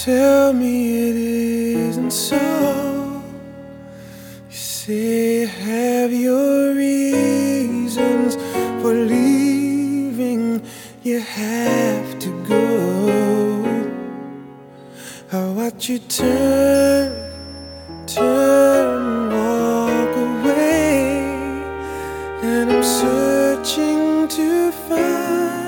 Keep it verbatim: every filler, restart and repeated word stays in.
Tell me it isn't so. You say you have your reasons for leaving. You have to go. I watch you turn, turn, walk away, and I'm searching to find